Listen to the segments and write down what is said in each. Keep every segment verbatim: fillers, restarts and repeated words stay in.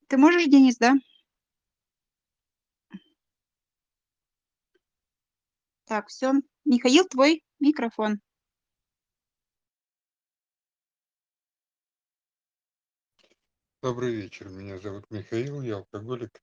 Ты можешь, Денис, да? Так, всё. Михаил, твой микрофон. Добрый вечер. Меня зовут Михаил, я алкоголик.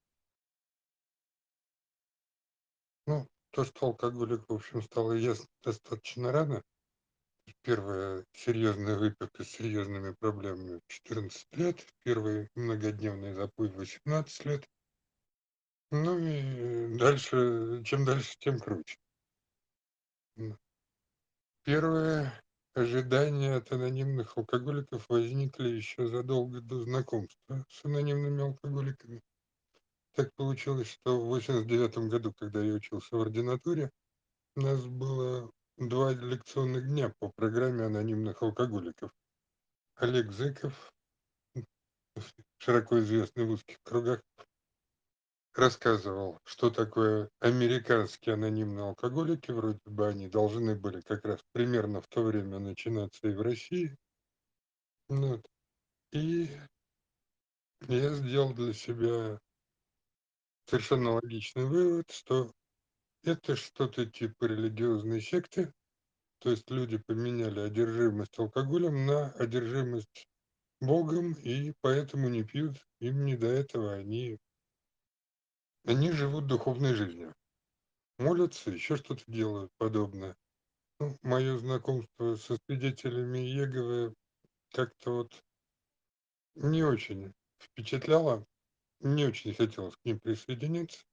Ну, то, что алкоголик, в общем, стало ясно достаточно рано. Первая серьезная выпивка с серьезными проблемами в четырнадцать лет, первый многодневный запой в восемнадцать лет. Ну и дальше, чем дальше, тем круче. М. Первые ожидания от анонимных алкоголиков возникли еще задолго до знакомства с анонимными алкоголиками. Так получилось, что в восемьдесят девятом году, когда я учился в ординатуре, у нас было два лекционных дня по программе анонимных алкоголиков. Олег Зыков, м, широко известный в узких кругах, рассказывал, что такое американские анонимные алкоголики. Вроде бы они должны были как раз примерно в то время начинаться и в России. Ну вот. И я сделал для себя совершенно логичный вывод, что это что-то типа религиозной секты. То есть люди поменяли одержимость алкоголем на одержимость Богом, и поэтому не пьют. Им не до этого, они они живут духовной жизнью. Молятся, еще что-то делают подобное. Ну, мое знакомство со свидетелями Иеговы как-то вот не очень впечатляло, не очень хотелось к ним присоединиться.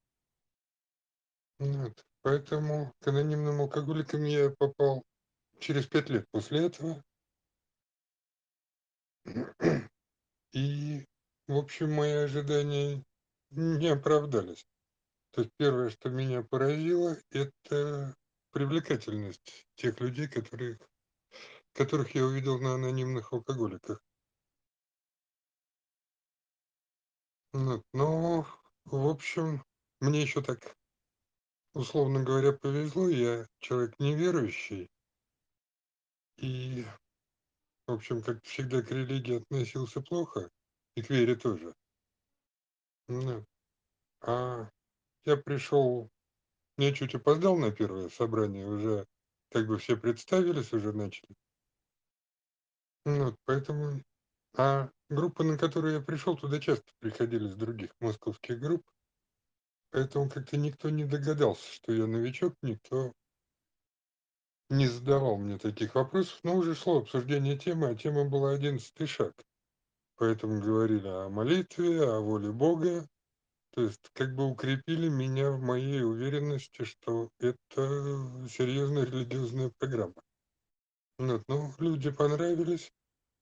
Вот. Поэтому к анонимным алкоголикам я попал через пять лет после этого. И, в общем, мои ожидания не оправдались. То есть первое, что меня поразило, это привлекательность тех людей, которых которых я увидел на анонимных алкоголиках. Вот. Но, в общем, мне еще так, условно говоря, повезло. Я человек неверующий и, в общем, как всегда, к религии относился плохо, и к вере тоже. Ну, а я пришел, я чуть опоздал на первое собрание, уже как бы все представились, уже начали. Ну вот, поэтому, а группа, на которую я пришел, туда часто приходили с других московских групп, поэтому как-то никто не догадался, что я новичок, никто не задавал мне таких вопросов, но уже шло обсуждение темы, а тема была одиннадцатый шаг. Поэтому говорили о молитве, о воле Бога, то есть как бы укрепили меня в моей уверенности, что это серьезная религиозная программа. Вот, ну, люди понравились.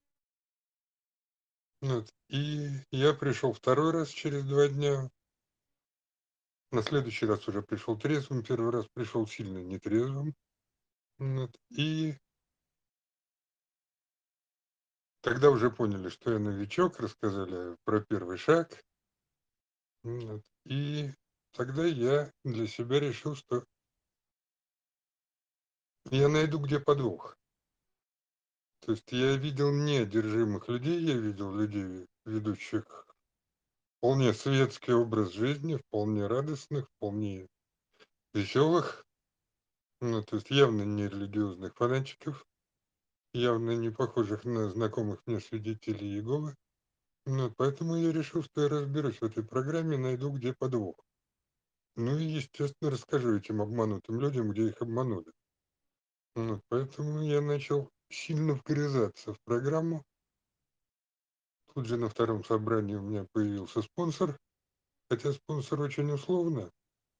Вот, и я пришел второй раз через два дня. На следующий раз уже пришел трезвым, первый раз пришел сильно нетрезвым. Вот, и тогда уже поняли, что я новичок, рассказали про первый шаг. Вот, и тогда я для себя решил, что я найду, где подвох. То есть я видел не одержимых людей, я видел людей, ведущих вполне светский образ жизни, вполне радостных, вполне веселых, ну, то есть явно не религиозных фанатиков, явно не похожих на знакомых мне свидетелей Иеговы. Ну, поэтому я решил, что я разберусь в этой программе, найду, где подвох. Ну и, естественно, расскажу этим обманутым людям, где их обманули. Ну, поэтому я начал сильно вгрызаться в программу. Тут же на втором собрании у меня появился спонсор, хотя спонсор очень условно.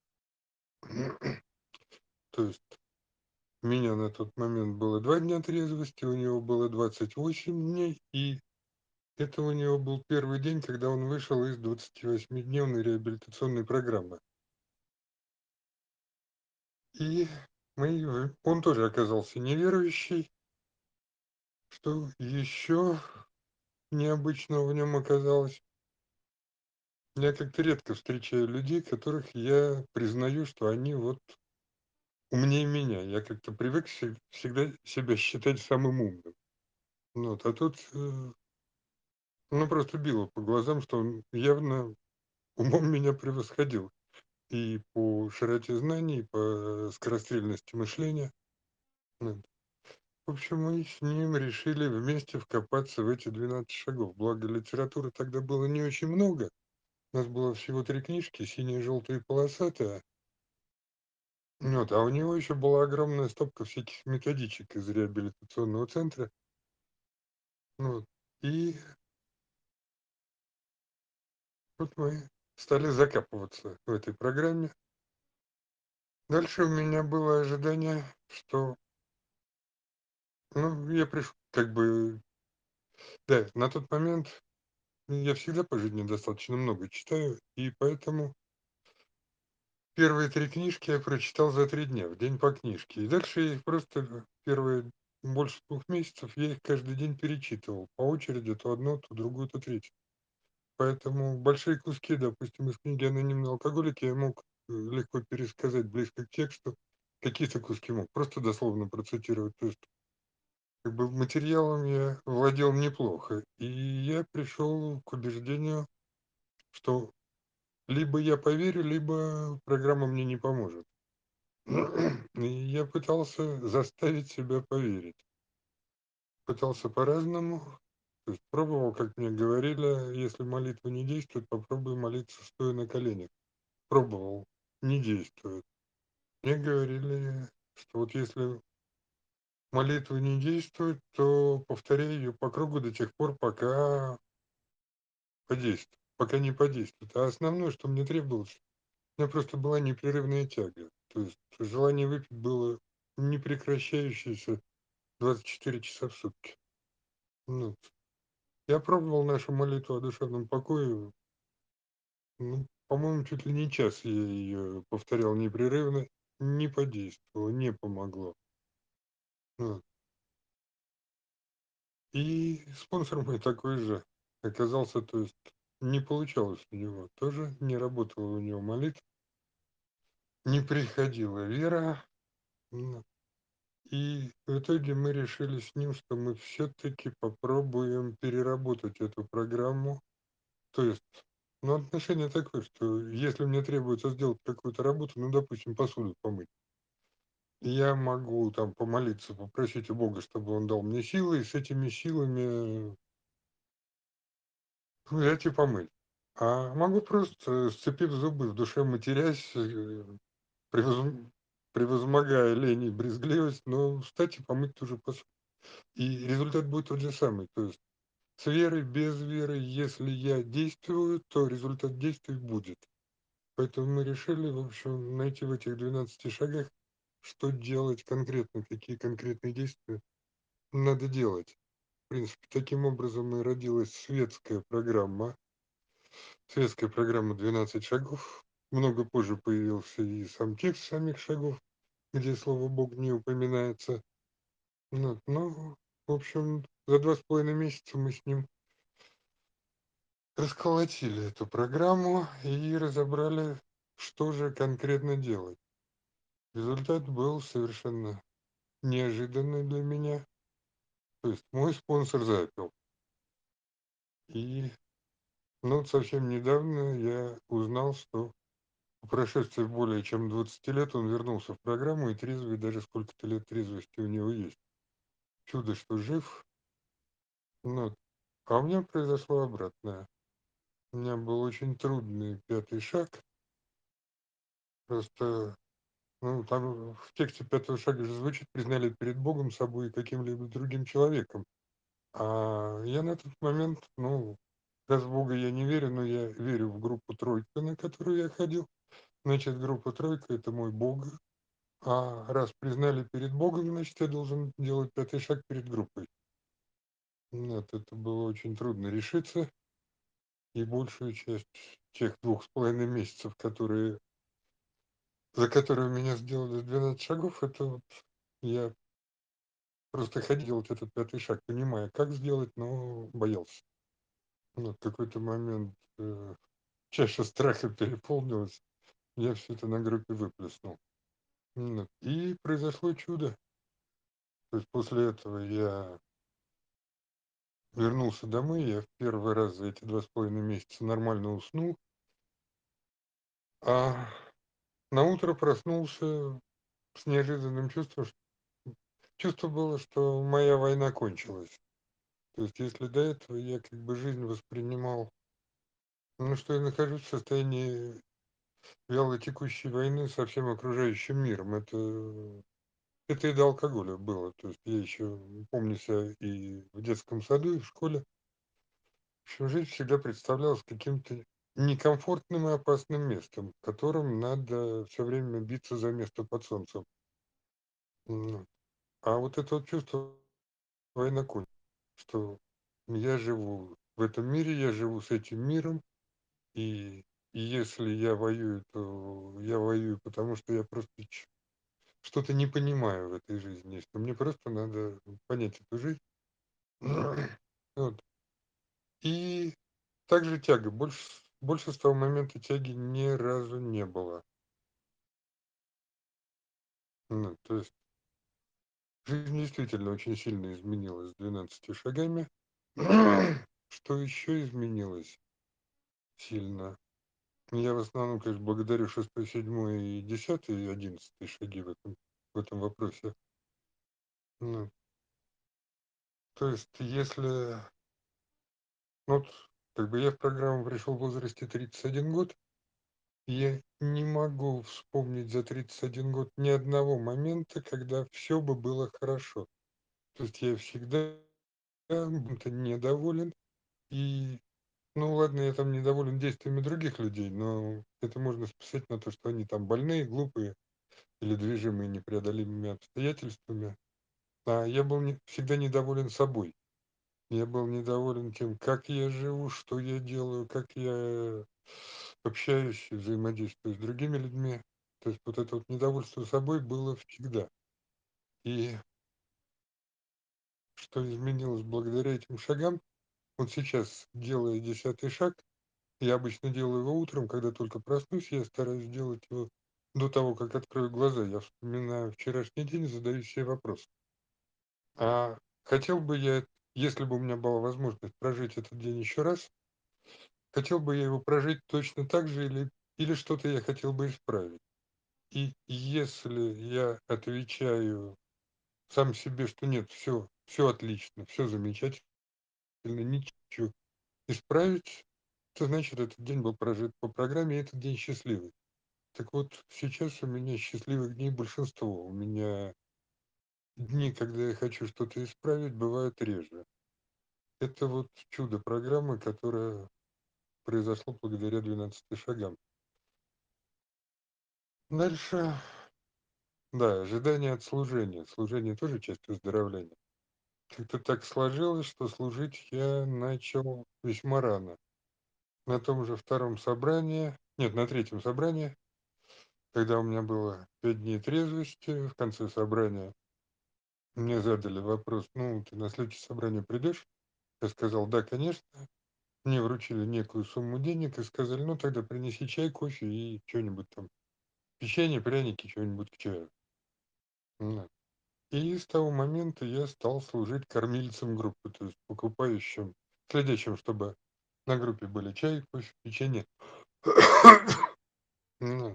То есть у меня на тот момент было два дня трезвости, у него было двадцать восемь дней, и это у него был первый день, когда он вышел из двадцативосьмидневной реабилитационной программы. И мы в он тоже оказался неверующий, что еще необычного в нем оказалось. Я как-то редко встречаю людей, которых я признаю, что они вот умнее меня. Я как-то привык се всегда себя считать самым умным. Вот, а тут, э Ну, просто било по глазам, что он явно умом меня превосходил и по широте знаний, и по скорострельности мышления. Вот. В общем, мы с ним решили вместе вкопаться в эти двенадцать шагов. Благо, литературы тогда было не очень много. У нас было всего три книжки: "Синяя", "Желтая" и "Полосатая". Вот, а у него еще была огромная стопка всяких методичек из реабилитационного центра. Вот. И вот мы стали закапываться в этой программе. Дальше у меня было ожидание, что, ну, я пришел как бы, да, на тот момент я всегда по жизни достаточно много читаю, и поэтому первые три книжки я прочитал за три дня, в день по книжке. И дальше я их просто первые больше двух месяцев я их каждый день перечитывал по очереди, то одно, то другую, то третью. Поэтому большие куски, допустим, из книги "Анонимные алкоголики" я мог, э, легко пересказать близко к тексту. Какие-то куски мог просто дословно процитировать. То есть как бы материалом я владел неплохо. И я пришел к убеждению, что либо я поверю, либо программа мне не поможет. И я пытался заставить себя поверить. Пытался по-разному. То есть пробовал, как мне говорили, если молитва не действует, попробуй молиться стоя на коленях. Пробовал, не действует. Мне говорили, что вот если молитва не действует, то повторяй ее по кругу до тех пор, пока подействует, пока не подействует. А основное, что мне требовалось, у меня просто была непрерывная тяга. То есть желание выпить было непрекращающееся двадцать четыре часа в сутки. Ну, я пробовал нашу молитву о душевном покое. Ну, по-моему, чуть ли не час я ее повторял непрерывно. Не подействовало, не помогло. Вот. И спонсор мой такой же оказался, то есть не получалось у него. Тоже не работала у него молитва, не приходила вера. М, И в итоге мы решили с ним, что мы все-таки попробуем переработать эту программу. То есть, ну, отношение такое, что если мне требуется сделать какую-то работу, ну, допустим, посуду помыть, я могу там помолиться, попросить у Бога, чтобы он дал мне силы, и с этими силами взять и помыть. А могу просто, сцепив зубы, в душе матерясь, э, превозм превозмогая лень и брезгливость, но встать и помыть ту же посуду. И результат будет тот же самый. То есть с верой, без веры, если я действую, то результат действий будет. Поэтому мы решили, в общем, найти в этих двенадцати шагах, что делать конкретно, какие конкретные действия надо делать. В принципе, таким образом и родилась светская программа. Светская программа "двенадцать шагов". Много позже появился и сам текст самих шагов, где слово "Бог" не упоминается. Вот, но, в общем, за два с половиной месяца мы с ним расколотили эту программу и разобрали, что же конкретно делать. Результат был совершенно неожиданный для меня. То есть мой спонсор запил. И, ну, вот совсем недавно я узнал, что по прошествии более чем двадцати лет он вернулся в программу и трезвый, даже сколько-то лет трезвости у него есть. Чудо, что жив. Ну, вот. А у меня произошло обратное. У меня был очень трудный пятый шаг. Просто, ну, там в тексте пятого шага же звучит: "Признали перед Богом, собой и каким-либо другим человеком". А я на тот момент, ну, раз в Бога я не верю, но я верю в группу "Тройка", на которую я ходил. Значит, группа "Тройка" — это мой Бог. А раз признали перед Богом, значит, я должен делать пятый шаг перед группой. Вот это было очень трудно решиться, и большую часть тех двух с половиной месяцев, которые за которые у меня сделали двенадцать шагов, это вот я просто ходил делать этот пятый шаг, понимая, как сделать, но боялся. Вот в какой-то момент, э, чаша страха переполнилась, я все это на группе выплеснул. Вот. И произошло чудо. То есть после этого я вернулся домой, я в первый раз за эти два с половиной месяца нормально уснул. А наутро проснулся с неожиданным чувством, ш чувство было, что моя война кончилась. То есть если до этого я как бы жизнь воспринимал, ну, что я нахожусь в состоянии вялотекущей войны со всем окружающим миром. Это это и до алкоголя было. То есть я еще помню себя и в детском саду, и в школе. В общем, жизнь всегда представлялась каким-то некомфортным и опасным местом, в котором надо все время биться за место под солнцем. М, а вот это вот чувство война кончилась, что я живу в этом мире, я живу с этим миром, и и если я воюю, то я воюю, потому что я просто ч что-то не понимаю в этой жизни, что мне просто надо понять эту жизнь. Вот. И также тяга. Больше с больше с того момента тяги ни разу не было. Ну, то есть жизнь действительно очень сильно изменилась с двенадцатью шагами. Что еще изменилось сильно? Я в основном, конечно, благодарю шестой, седьмой и десятый, и одиннадцатый шаги в этом в этом вопросе. Ну, то есть если, ну вот, как бы я в программу пришел в возрасте тридцать один год, я не могу вспомнить за тридцать один год ни одного момента, когда все бы было хорошо. То есть я всегда чем-то недоволен. И, ну ладно, я там недоволен действиями других людей, но это можно списать на то, что они там больные, глупые или движимые непреодолимыми обстоятельствами. А я был не всегда недоволен собой. Я был недоволен тем, как я живу, что я делаю, как я общаюсь и взаимодействую с другими людьми. То есть вот это вот недовольство собой было всегда. И что изменилось благодаря этим шагам? Вот сейчас, делая десятый шаг, я обычно делаю его утром, когда только проснусь, я стараюсь сделать его до того, как открою глаза. Я вспоминаю вчерашний день и задаю себе вопрос. А хотел бы я, если бы у меня была возможность прожить этот день еще раз, хотел бы я его прожить точно так же или, или что-то я хотел бы исправить? И если я отвечаю сам себе, что нет, все, все отлично, все замечательно, ничего исправить, то значит этот день был прожит по программе, и этот день счастливый. Так вот, сейчас у меня счастливых дней большинство. У меня дни, когда я хочу что-то исправить, бывают реже. Это вот чудо программы, которое произошло благодаря двенадцати шагам. Дальше, да, ожидание от служения. Служение тоже часть выздоровления. Как-то так сложилось, что служить я начал весьма рано. На том же втором собрании, нет, на третьем собрании, когда у меня было пять дней трезвости, в конце собрания мне задали вопрос: ну, ты на следующее собрание придешь? Я сказал: да, конечно. Мне вручили некую сумму денег и сказали: ну, тогда принеси чай, кофе и что-нибудь там, печенье, пряники, что-нибудь к чаю. Да. И с того момента я стал служить кормильцем группы, то есть покупающим, следящим, чтобы на группе были чай, кофе, печенье. Ну,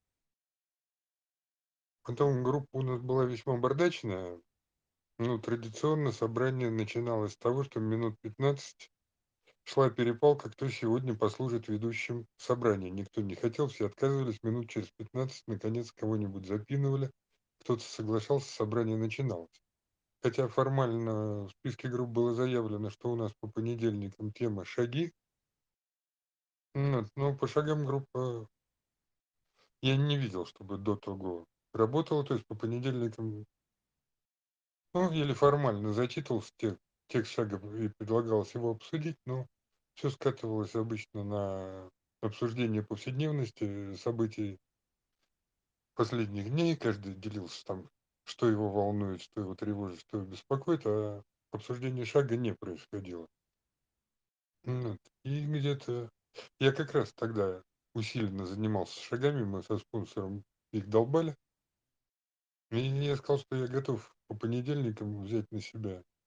потом группа у нас была весьма бардачная. Ну, традиционно собрание начиналось с того, что минут пятнадцать шла перепалка, кто сегодня послужит ведущим собрания. Никто не хотел, все отказывались. Минут через пятнадцать наконец кого-нибудь запинывали. Кто-то соглашался, собрание начиналось. Хотя формально в списке групп было заявлено, что у нас по понедельникам тема «Шаги». Вот, но по шагам группа я не видел, чтобы до того работала. То есть по понедельникам, ну, или формально зачитывался тех, текст шага и предлагалось его обсудить, но все скатывалось обычно на обсуждение повседневности, событий последних дней. Каждый делился там, что его волнует, что его тревожит, что его беспокоит, а обсуждение шага не происходило. Вот. И где-то я как раз тогда усиленно занимался шагами, мы со спонсором их долбали. И я сказал, что я готов по понедельникам взять на себя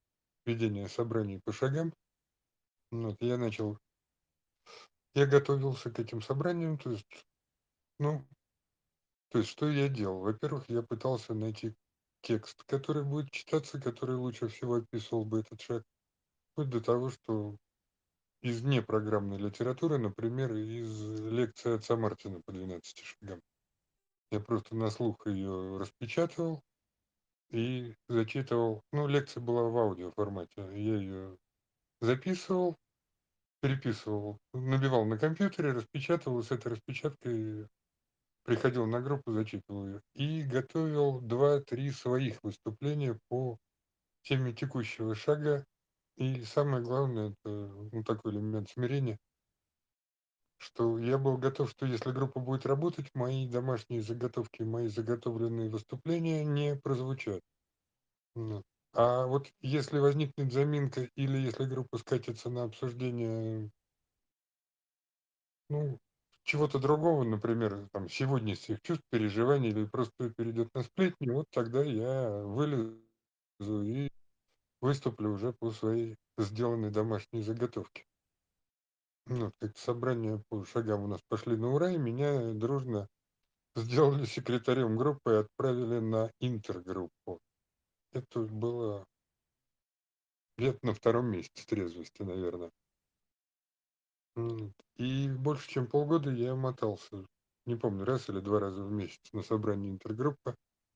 ведения собраний по шагам. Ну, вот я начал я готовился к этим собраниям, то есть, ну, то есть что я делал? Во-первых, я пытался найти текст, который будет читаться, который лучше всего описывал бы этот шаг, вплоть до того, что из непрограммной литературы, например, из лекции отца Мартина по двенадцати шагам. Я просто на слух ее распечатывал и зачитывал. Ну, лекция была в аудиоформате. Я ее записывал, переписывал, набивал на компьютере, распечатывал, и с этой распечаткой приходил на группу, зачитывал ее. И готовил два-три своих выступления по теме текущего шага. И самое главное, это ну, такой элемент смирения, что я был готов, что если группа будет работать, мои домашние заготовки, мои заготовленные выступления не прозвучат. Ну, а вот если возникнет заминка или если группа скатится на обсуждение, ну, чего-то другого, например, там, сегодняшних чувств, переживаний или просто перейдет на сплетни, вот тогда я вылезу и выступлю уже по своей сделанной домашней заготовке. Ну, вот как собрания по шагам у нас пошли на ура, и меня дружно сделали секретарем группы и отправили на интергруппу. Это было где-то на втором месяце трезвости, наверное. М, И больше чем полгода я мотался, не помню, раз или два раза в месяц на собрании интергруппы.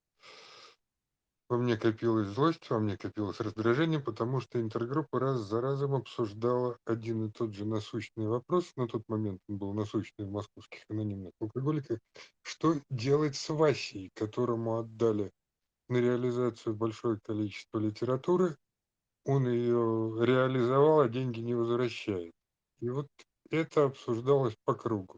Во мне копилась злость, во мне копилось раздражение, потому что интергруппа раз за разом обсуждала один и тот же насущный вопрос. На тот момент он был насущный в московских анонимных алкоголиках. Что делать с Васей, которому отдали на реализацию большое количество литературы? Он ее реализовал, а деньги не возвращает. И вот это обсуждалось по кругу.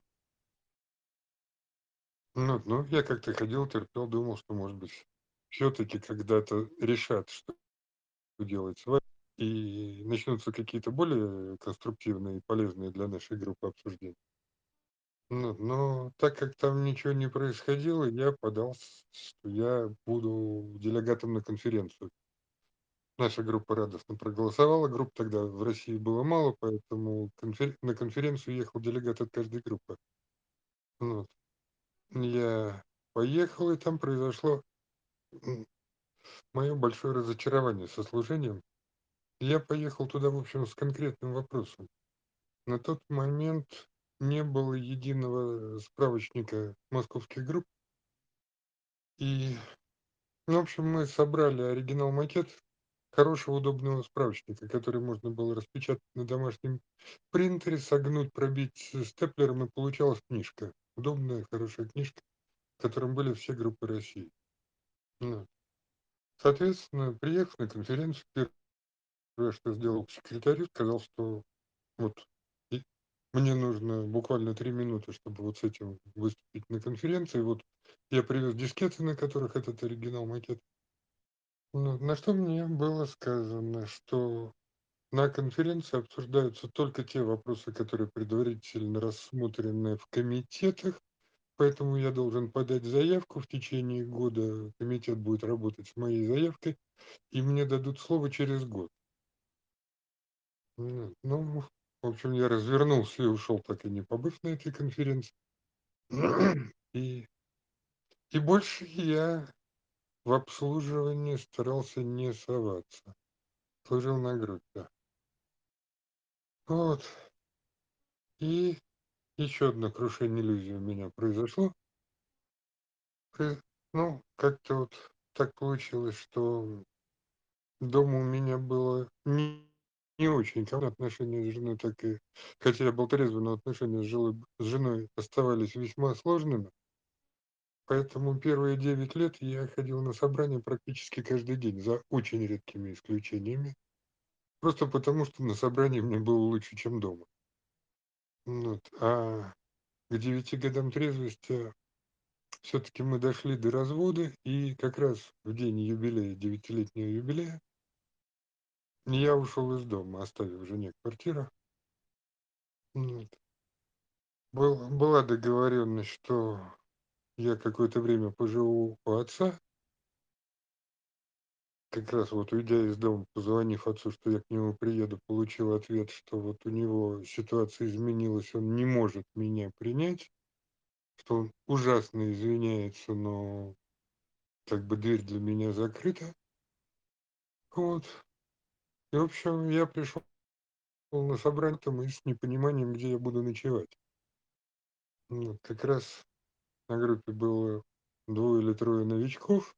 Ну, ну, я как-то ходил, терпел, думал, что, может быть, все-таки когда-то решат, что делать с вами, и начнутся какие-то более конструктивные и полезные для нашей группы обсуждения. Ну, но так как там ничего не происходило, я подался, что я буду делегатом на конференцию. Наша группа радостно проголосовала. Групп тогда в России было мало, поэтому конфер- на конференцию ехал делегат от каждой группы. Вот. Я поехал, и там произошло мое большое разочарование со служением. Я поехал туда, в общем, с конкретным вопросом. На тот момент не было единого справочника московских групп. И, ну, в общем, мы собрали оригинал-макет хорошего, удобного справочника, который можно было распечатать на домашнем принтере, согнуть, пробить степлером, и получалась книжка. Удобная, хорошая книжка, в котором были все группы России. Ну, соответственно, приехав на конференцию, первое, что сделал секретарю, сказал, что вот и мне нужно буквально три минуты, чтобы вот с этим выступить на конференции. Вот я привез дискеты, на которых этот оригинал макет. Ну, на что мне было сказано, что на конференции обсуждаются только те вопросы, которые предварительно рассмотрены в комитетах, поэтому я должен подать заявку в течение года. Комитет будет работать с моей заявкой, и мне дадут слово через год. Ну, ну, в общем, я развернулся и ушел, так и не побыв на этой конференции. И, и больше я в обслуживании старался не соваться. Служил на группе. Вот. И еще одно крушение иллюзии у меня произошло. При- Ну, как-то вот так получилось, что дома у меня было не, не очень комфортно, отношения с женой, так и, хотя я был трезвый, но отношения с, жилой- с женой оставались весьма сложными. Поэтому первые девять лет я ходил на собрания практически каждый день, за очень редкими исключениями. Просто потому, что на собрании мне было лучше, чем дома. Вот. А к девяти годам трезвости все-таки мы дошли до развода, и как раз в день юбилея, девятилетнего юбилея, я ушел из дома, оставив жене квартиру. Вот. Был, была договоренность, что я какое-то время поживу у отца, как раз вот уйдя из дома, позвонив отцу, что я к нему приеду, получил ответ, что вот у него ситуация изменилась, он не может меня принять, что он ужасно извиняется, но как бы дверь для меня закрыта. Вот. И, в общем, я пришел на собрание там и с непониманием, где я буду ночевать. Вот, как раз на группе было двое или трое новичков,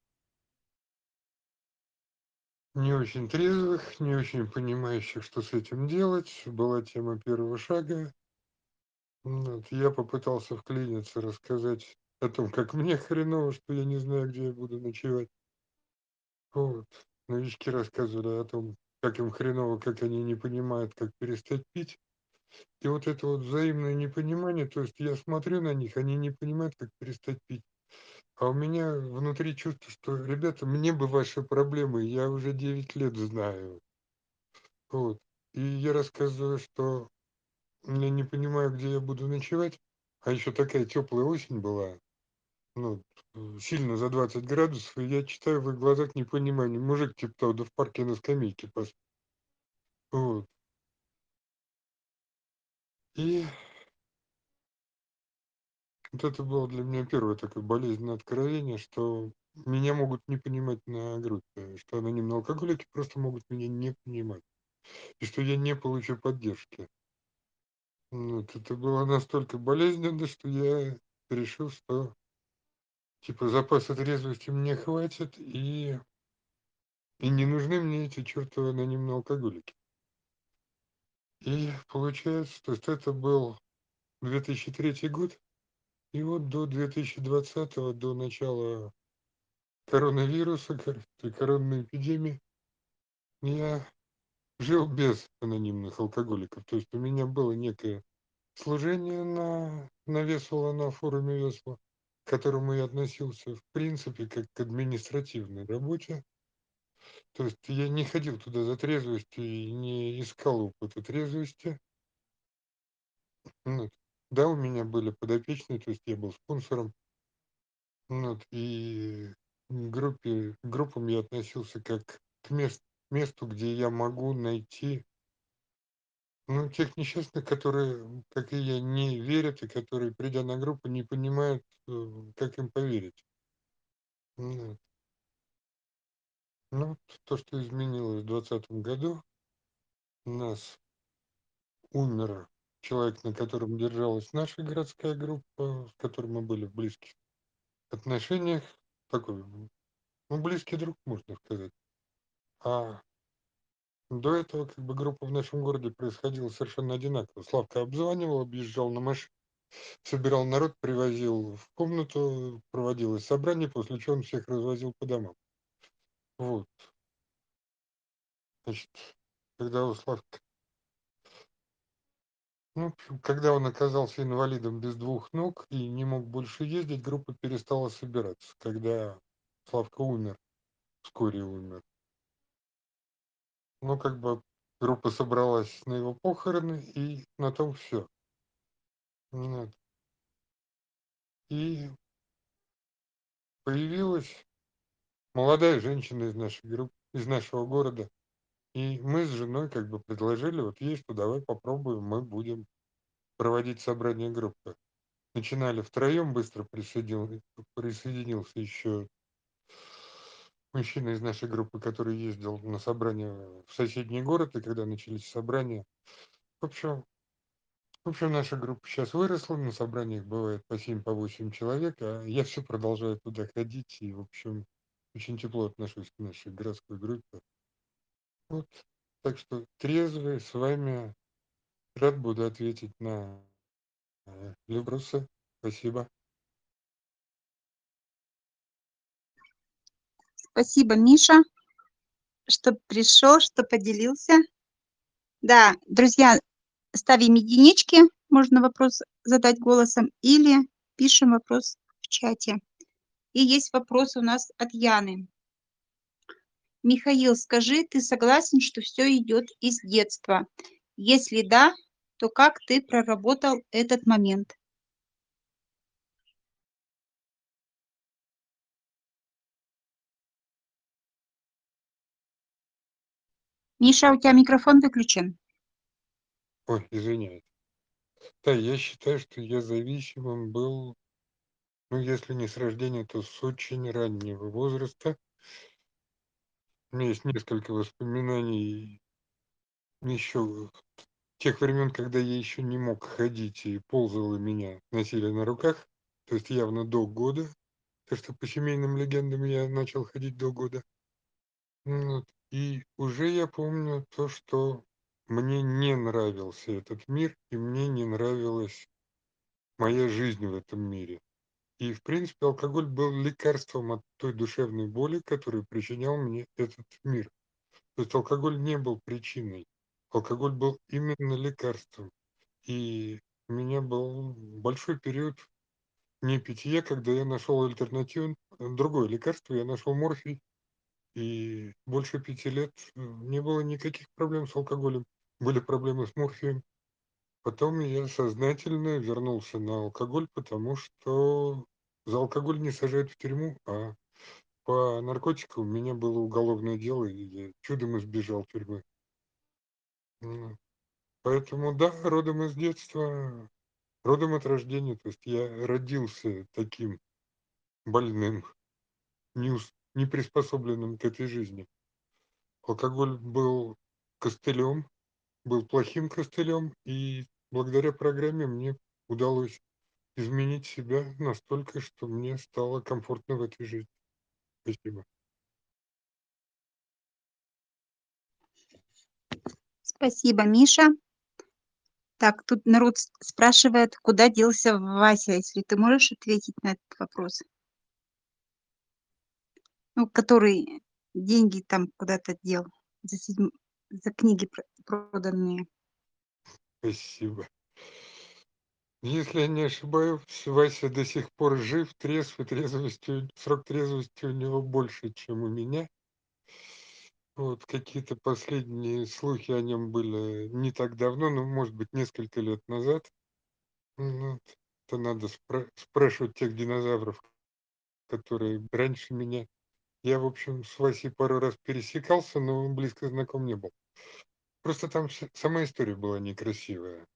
не очень трезвых, не очень понимающих, что с этим делать. Была тема первого шага. Вот, я попытался вклиниться, рассказать о том, как мне хреново, что я не знаю, где я буду ночевать. Вот. Новички рассказывали о том, как им хреново, как они не понимают, как перестать пить. И вот это вот взаимное непонимание, то есть я смотрю на них, они не понимают, как перестать пить. А у меня внутри чувство, что, ребята, мне бы ваши проблемы, я уже девять лет знаю. Вот. И я рассказываю, что я не понимаю, где я буду ночевать. А еще такая теплая осень была, ну, э, сильно за двадцать градусов, и я читаю в их глазах непонимание. Мужик типа того, да в парке на скамейке пос. Вот. И вот это было для меня первое такое болезненное откровение, что меня могут не понимать на группе, что анонимные алкоголики просто могут меня не понимать, и что я не получу поддержки. Вот это было настолько болезненно, что я решил, что типа запаса трезвости мне хватит, и, и не нужны мне эти чертовы анонимные алкоголики. И получается, то есть это был две тысячи третий год, и вот до две тысячи двадцатого, до начала коронавируса, кор- той коронной эпидемии, я жил без анонимных алкоголиков. То есть у меня было некое служение на, на Весело, на форуме Весело, к которому я относился в принципе как к административной работе. То есть я не ходил туда за трезвостью и не искал опыта трезвости. Вот. Да, у меня были подопечные, то есть я был спонсором. Вот. И к группе, к группам я относился как к мест, месту, где я могу найти, ну, тех несчастных, которые, как и я, не верят, и которые, придя на группу, не понимают, э, как им поверить. Вот. Ну, вот то, что изменилось в двадцатом году, у нас умер человек, на котором держалась наша городская группа, с которой мы были в близких отношениях. Такой, ну, близкий друг, можно сказать. А до этого как бы группа в нашем городе происходила совершенно одинаково. Славка обзванивал, объезжал на машине, собирал народ, привозил в комнату, проводилось собрание, после чего он всех развозил по домам. Вот, значит, когда у Славки, ну, в общем, когда он оказался инвалидом без двух ног и не мог больше ездить, группа перестала собираться. Когда Славка умер, вскоре умер. Ну, как бы группа собралась на его похороны, и на том все. Вот. И появилась молодая женщина из нашей группы, из нашего города. И мы с женой как бы предложили вот ей, что давай попробуем, мы будем проводить собрание группы. Начинали втроем, быстро присоединил, присоединился еще мужчина из нашей группы, который ездил на собрание в соседний город, и когда начались собрания, в общем, в общем, наша группа сейчас выросла, на собраниях бывает по семь, по восемь человек, а я все продолжаю туда ходить, и, в общем, очень тепло отношусь к нашей городской группе. Вот, так что трезвый с вами рад буду ответить на э, вопросы. Спасибо. Спасибо, Миша, что пришел, что поделился. Да, друзья, ставим единички, можно вопрос задать голосом, или пишем вопрос в чате. И есть вопрос у нас от Яны. Михаил, скажи, ты согласен, что все идет из детства? Если да, то как ты проработал этот момент? Миша, у тебя микрофон выключен. Ой, извиняюсь. Да, я считаю, что я зависимым был, ну, если не с рождения, то с очень раннего возраста. У меня есть несколько воспоминаний еще тех времен, когда я еще не мог ходить и ползал, и меня носили на руках, то есть явно до года, потому что по семейным легендам я начал ходить до года. Ну вот. И уже я помню то, что мне не нравился этот мир, и мне не нравилась моя жизнь в этом мире. И, в принципе, алкоголь был лекарством от той душевной боли, которую причинял мне этот мир. То есть алкоголь не был причиной, алкоголь был именно лекарством. И у меня был большой период непитья, когда я нашел альтернативу, другое лекарство, я нашел морфий, и больше пяти лет э, не было никаких проблем с алкоголем. Были проблемы с морфием. Потом я сознательно вернулся на алкоголь, потому что за алкоголь не сажают в тюрьму, а по наркотикам у меня было уголовное дело, и я чудом избежал тюрьмы. М, Поэтому да, родом из детства, родом от рождения. То есть я родился таким больным, неус- неприспособленным к этой жизни. Алкоголь был костылем, был плохим костылем, и благодаря программе мне удалось изменить себя настолько, что мне стало комфортно в этой жизни. Спасибо. Спасибо, Миша. Так, тут народ с- спрашивает, куда делся Вася, если ты можешь ответить на этот вопрос. Ну, который деньги там куда-то дел за, седьм- за книги про- проданные. Спасибо. Если я не ошибаюсь, Вася до сих пор жив, трезв, и трезвости, срок трезвости у него больше, чем у меня. Вот какие-то последние слухи о нем были не так давно, ну, может быть, несколько лет назад. Ну, вот. Это надо спра- спрашивать тех динозавров, которые раньше меня. Я, в общем, с Васей пару раз пересекался, но близко знаком не был. Просто там вся- сама история была некрасивая.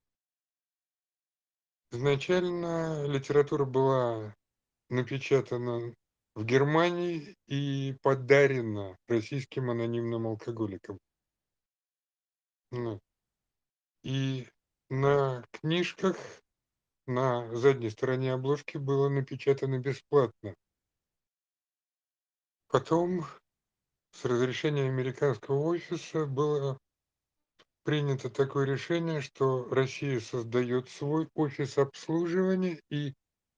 Изначально литература была напечатана в Германии и подарена российским анонимным алкоголикам. Ну, и на книжках на задней стороне обложки было напечатано бесплатно. Потом с разрешения американского офиса было принято такое решение, что Россия создает свой офис обслуживания, и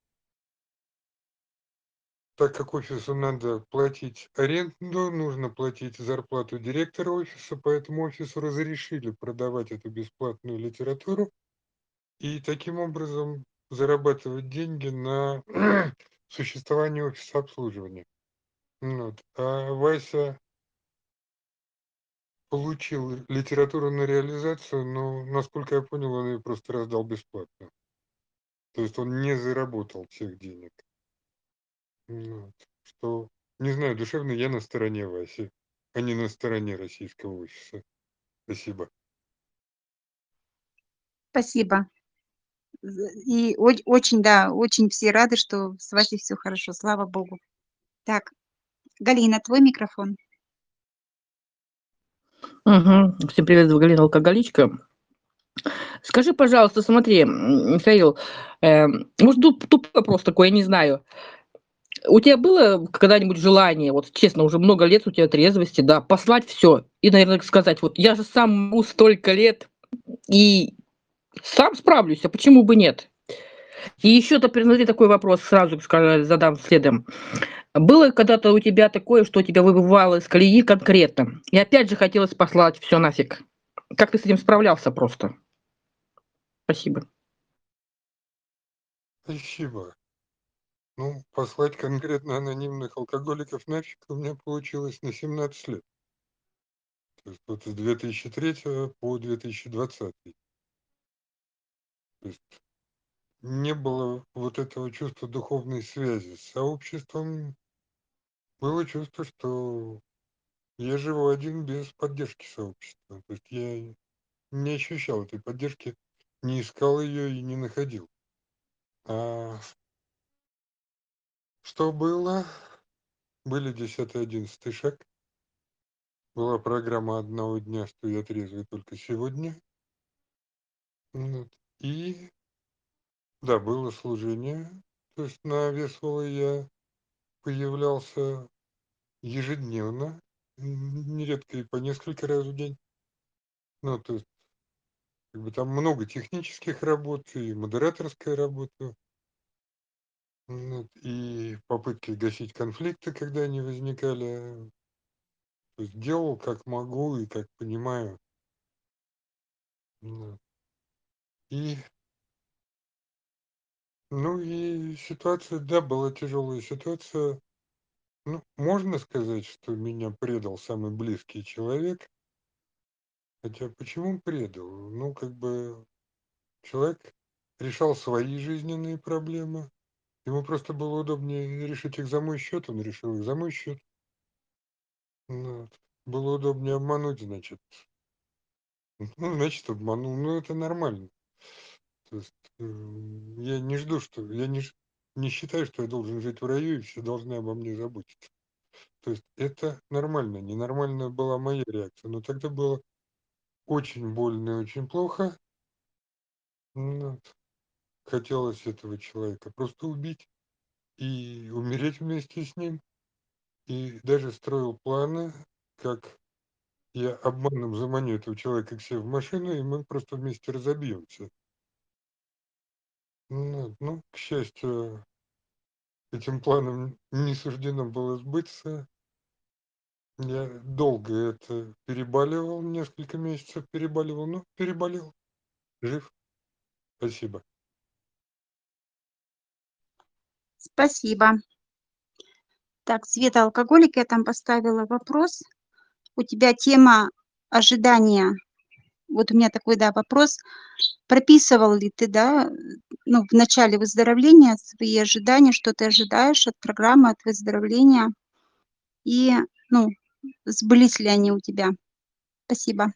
так как офису надо платить аренду, нужно платить зарплату директора офиса, поэтому офису разрешили продавать эту бесплатную литературу и таким образом зарабатывать деньги на существование офиса обслуживания. Ну вот. А Вася получил литературу на реализацию, но, насколько я понял, он ее просто раздал бесплатно. То есть он не заработал всех денег. Ну вот. Что, не знаю, душевно я на стороне Васи, а не на стороне российского офиса. Спасибо. Спасибо. З- И о- очень, да, очень все рады, что с Васей все хорошо, слава богу. Так, Галина, твой микрофон. Мгм. Всем привет, Галина Алкоголичка. Скажи, пожалуйста, смотри, м, Михаил, э, может, туп- тупой вопрос такой, я не знаю. У тебя было когда-нибудь желание, вот честно, уже много лет у тебя трезвости, да, послать все и, наверное, сказать, вот я же сам могу столько лет и сам справлюсь, а почему бы нет? И еще-то, смотри, такой вопрос сразу ска- задам следом. Было когда-то у тебя такое, что тебя выбывало из колеи конкретно? И опять же хотелось послать все нафиг. Как ты с этим справлялся просто? Спасибо. Спасибо. Ну, послать конкретно анонимных алкоголиков нафиг у меня получилось на семнадцать лет. То есть вот с две тысячи третьего по две тысячи двадцатый. То есть не было вот этого чувства духовной связи с сообществом. Было чувство, что я живу один без поддержки сообщества. То есть я не ощущал этой поддержки, не искал ее и не находил. А что было? Были десятый, одиннадцатый шаг. Была программа одного дня, что я трезвый только сегодня. Вот. И да, было служение. То есть на Весволой я появлялся ежедневно, н- нередко и по несколько раз в день. Ну, то есть, как бы там много технических работ и модераторская работа, вот, и попытки гасить конфликты, когда они возникали. То есть делал как могу и как понимаю. Вот. И, ну и ситуация, да, была тяжелая ситуация. Ну, можно сказать, что меня предал самый близкий человек. Хотя почему предал? Ну, как бы человек решал свои жизненные проблемы. Ему просто было удобнее решить их за мой счет, он решил их за мой счет. Ну, вот. Было удобнее обмануть, значит. Ну, значит, обманул. Ну, это нормально. То есть э, я не жду, что я не, ж- не считаю, что я должен жить в раю, и все должны обо мне заботиться. То есть это нормально. Ненормальная была моя реакция. Но тогда было очень больно и очень плохо. Ну, вот. Хотелось этого человека просто убить и умереть вместе с ним. И даже строил планы, как я обманом заманю этого человека к себе в машину, и мы просто вместе разобьемся. Ну, ну, к счастью, этим планам не суждено было сбыться. Я долго это перебаливал, несколько месяцев перебаливал, но переболел, жив. Спасибо. Спасибо. Так, Света, алкоголик, я там поставила вопрос. У тебя тема ожидания. Вот у меня такой, да, вопрос. Прописывал ли ты, да, ну, в начале выздоровления свои ожидания, что ты ожидаешь от программы, от выздоровления? И, ну, сбылись ли они у тебя? Спасибо.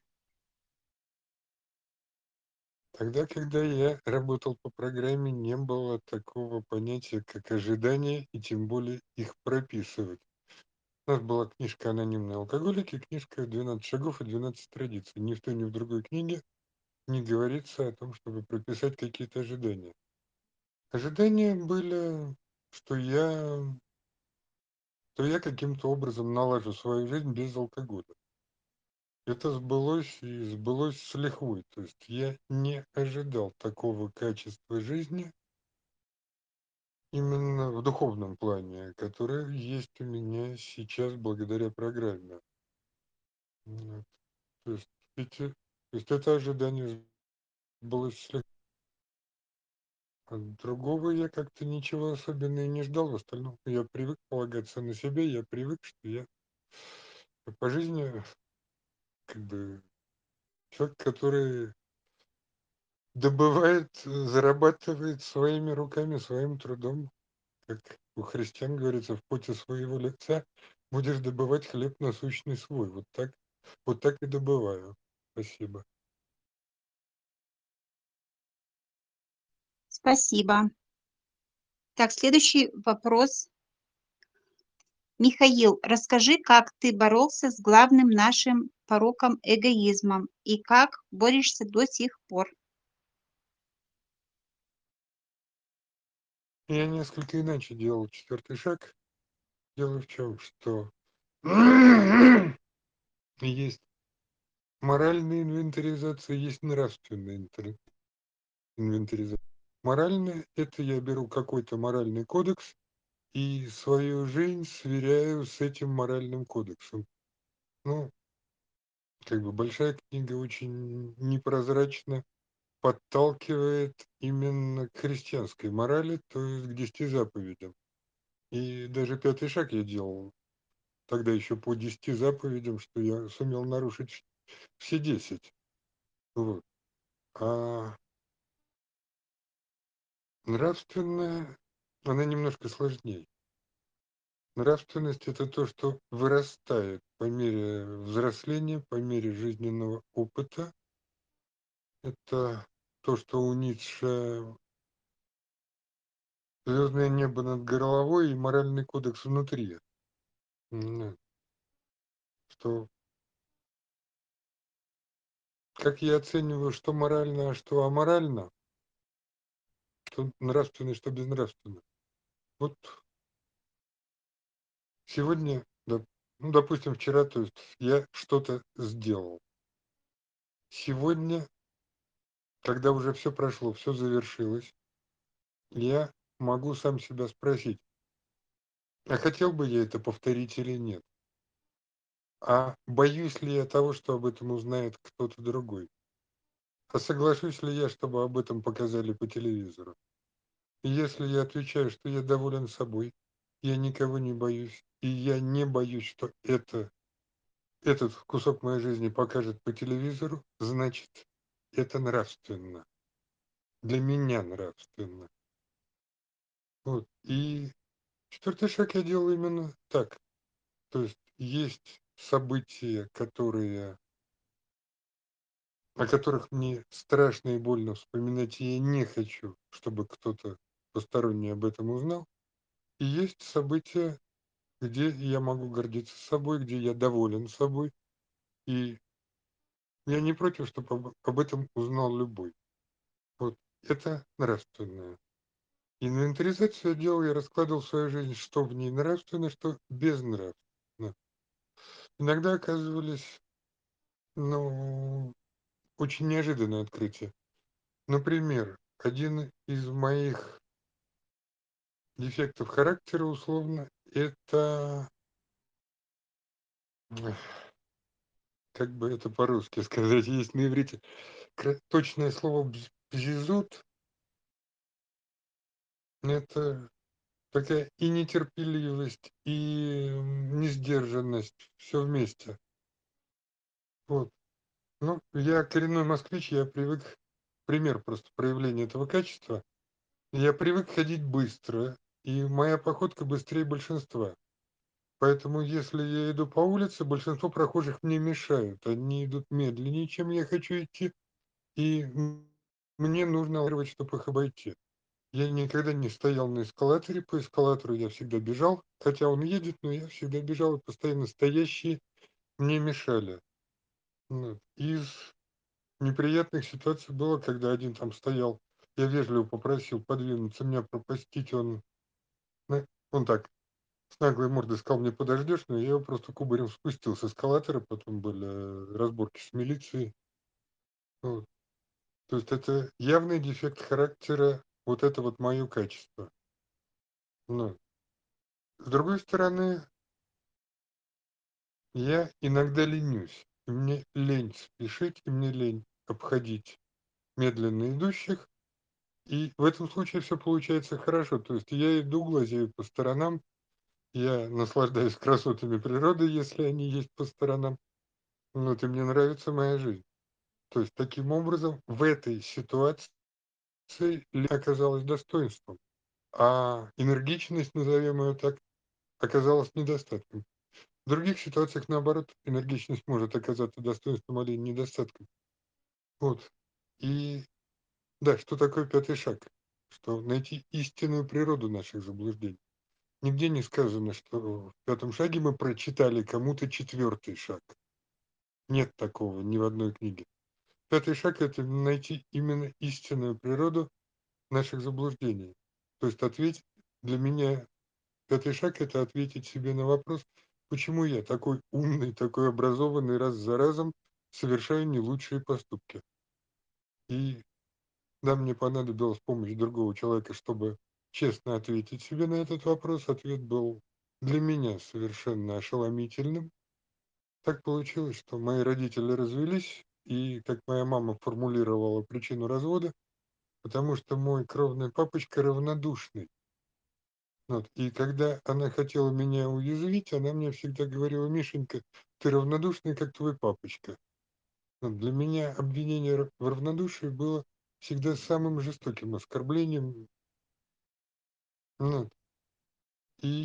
Тогда, когда я работал по программе, не было такого понятия, как ожидания, и тем более их прописывать. У нас была книжка «Анонимные алкоголики», книжка «двенадцать шагов и двенадцать традиций». Ни в той, ни в другой книге не говорится о том, чтобы прописать какие-то ожидания. Ожидания были, что я, что я каким-то образом налажу свою жизнь без алкоголя. Это сбылось и сбылось с лихвой. То есть я не ожидал такого качества жизни именно в духовном плане, которое есть у меня сейчас благодаря программе. Вот. То есть, эти, то есть это ожидание сбылось с лихвой. От другого я как-то ничего особенного и не ждал. В остальном я привык полагаться на себя, я привык, что я по жизни как бы человек, который добывает, э, зарабатывает своими руками, своим трудом. Как у христиан говорится, в поте своего лица будешь добывать хлеб насущный свой. Вот так, вот так и добываю. Спасибо. Спасибо. Так, следующий вопрос. Михаил, расскажи, как ты боролся с главным нашим пороком эгоизмом и как борешься до сих пор. Я несколько иначе делал четвертый шаг. Дело в чем, что есть моральная инвентаризация, есть нравственная интер- инвентаризация. Моральная — это я беру какой-то моральный кодекс и свою жизнь сверяю с этим моральным кодексом. Ну, как бы большая книга очень непрозрачно подталкивает именно к христианской морали, то есть к десяти заповедям. И даже пятый шаг я делал тогда еще по десяти заповедям, что я сумел нарушить все десять. Вот. А нравственная, она немножко сложнее. Нравственность — это то, что вырастает по мере взросления, по мере жизненного опыта. Это то, что у Ницше звездное небо над головой и моральный кодекс внутри. М, Что, как я оцениваю, что морально, а что аморально, что нравственно, что безнравственно. Вот сегодня, доп- ну, допустим, вчера, то есть я что-то сделал. Сегодня, когда уже все прошло, все завершилось, я могу сам себя спросить, а хотел бы я это повторить или нет? А боюсь ли я того, что об этом узнает кто-то другой? А соглашусь ли я, чтобы об этом показали по телевизору? И если я отвечаю, что я доволен собой, я никого не боюсь, и я не боюсь, что это, этот кусок моей жизни покажет по телевизору, значит, это нравственно. Для меня нравственно. Вот. И четвертый шаг я делал именно так. То есть есть события, которые, о которых мне страшно и больно вспоминать, и я не хочу, чтобы кто-то посторонний об этом узнал. И есть события, где я могу гордиться собой, где я доволен собой, и я не против, чтобы об, об этом узнал любой. Вот это нравственное. Инвентаризацию я делал, я раскладывал свою жизнь, что в ней нравственно, что безнравственно. Иногда оказывались, ну, очень неожиданные открытия. Например, один из моих дефектов характера, условно, это, как бы это по-русски сказать, есть на иврите, кра- точное слово бз- бзизут, это такая и нетерпеливость, и м, несдержанность, все вместе. Вот. Ну, я коренной москвич, я привык, пример просто проявления этого качества, я привык ходить быстро, и моя походка быстрее большинства. Поэтому, если я иду по улице, большинство прохожих мне мешают. Они идут медленнее, чем я хочу идти, и м, мне нужно лавировать, чтобы их обойти. Я никогда не стоял на эскалаторе, по эскалатору я всегда бежал, хотя он едет, но я всегда бежал, и постоянно стоящие мне мешали. Вот. Из неприятных ситуаций было, когда один там стоял, я вежливо попросил подвинуться, меня пропустить, он, на- он так с наглой мордой сказал: мне подождешь, но я его просто кубарем спустил с эскалатора, потом были э, разборки с милицией. Вот. То есть это явный дефект характера, вот это вот мое качество. Но с другой стороны, я иногда ленюсь. И мне лень спешить, и мне лень обходить медленно идущих. И в этом случае все получается хорошо. То есть я иду, глазею по сторонам, я наслаждаюсь красотами природы, если они есть по сторонам. Вот, и мне нравится моя жизнь. То есть таким образом в этой ситуации лень оказалась достоинством, а энергичность, назовем ее так, оказалась недостатком. В других ситуациях, наоборот, энергичность может оказаться достоинством, а лень недостатком. Вот. И да, что такое пятый шаг? Что найти истинную природу наших заблуждений. Нигде не сказано, что в пятом шаге мы прочитали кому-то четвертый шаг. Нет такого ни в одной книге. Пятый шаг — это найти именно истинную природу наших заблуждений. То есть ответить, для меня пятый шаг — это ответить себе на вопрос, почему я такой умный, такой образованный, раз за разом совершаю не лучшие поступки. И да, мне понадобилась помощь другого человека, чтобы честно ответить себе на этот вопрос. Ответ был для меня совершенно ошеломительным. Так получилось, что мои родители развелись, и, как моя мама формулировала причину развода, потому что мой кровный папочка равнодушный. Вот. И когда она хотела меня уязвить, она мне всегда говорила: Мишенька, ты равнодушный, как твой папочка. Вот. Для меня обвинение р- в равнодушии было всегда самым жестоким оскорблением. Вот. И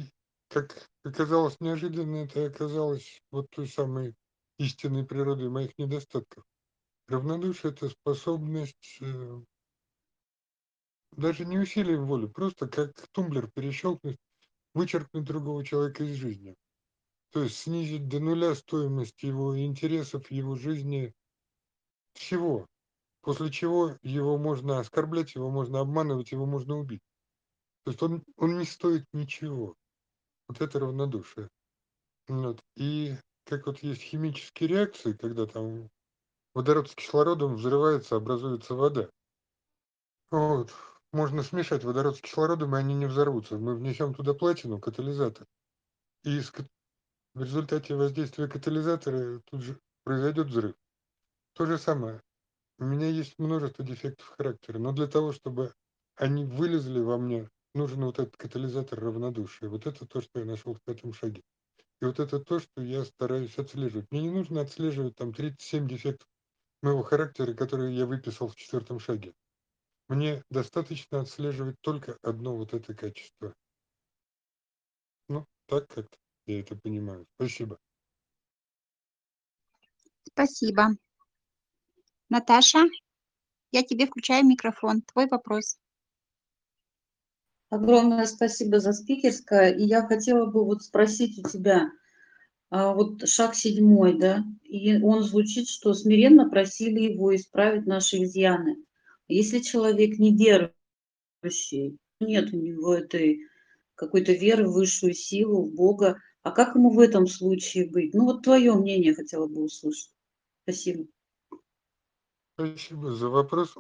как оказалось неожиданно, это оказалось вот той самой истинной природой моих недостатков. Равнодушие — это способность, э даже не усилием воли, просто как тумблер перещелкнуть, вычеркнуть другого человека из жизни. То есть снизить до нуля стоимость его интересов, его жизни, всего. После чего его можно оскорблять, его можно обманывать, его можно убить. То есть он он не стоит ничего. Вот это равнодушие. Вот. И как вот есть химические реакции, когда там водород с кислородом взрывается, образуется вода. Вот. Можно смешать водород с кислородом, и они не взорвутся. Мы внесем туда платину, катализатор. И из кат в результате воздействия катализатора тут же произойдет взрыв. То же самое. У меня есть множество дефектов характера, но для того, чтобы они вылезли во мне, нужен вот этот катализатор равнодушия. Вот это то, что я нашел в пятом шаге. И вот это то, что я стараюсь отслеживать. Мне не нужно отслеживать там тридцать семь дефектов моего характера, которые я выписал в четвертом шаге. Мне достаточно отслеживать только одно вот это качество. Ну, так как-то я это понимаю. Спасибо. Спасибо. Наташа, я тебе включаю микрофон. Твой вопрос. Огромное спасибо за спикерское. И я хотела бы вот спросить у тебя, а, вот шаг седьмой, да, и он звучит, что смиренно просили его исправить наши изъяны. Если человек неверующий, нет у него этой какой-то веры в высшую силу, в Бога, а как ему в этом случае быть? Ну вот твое мнение хотела бы услышать. Спасибо. Спасибо за вопрос.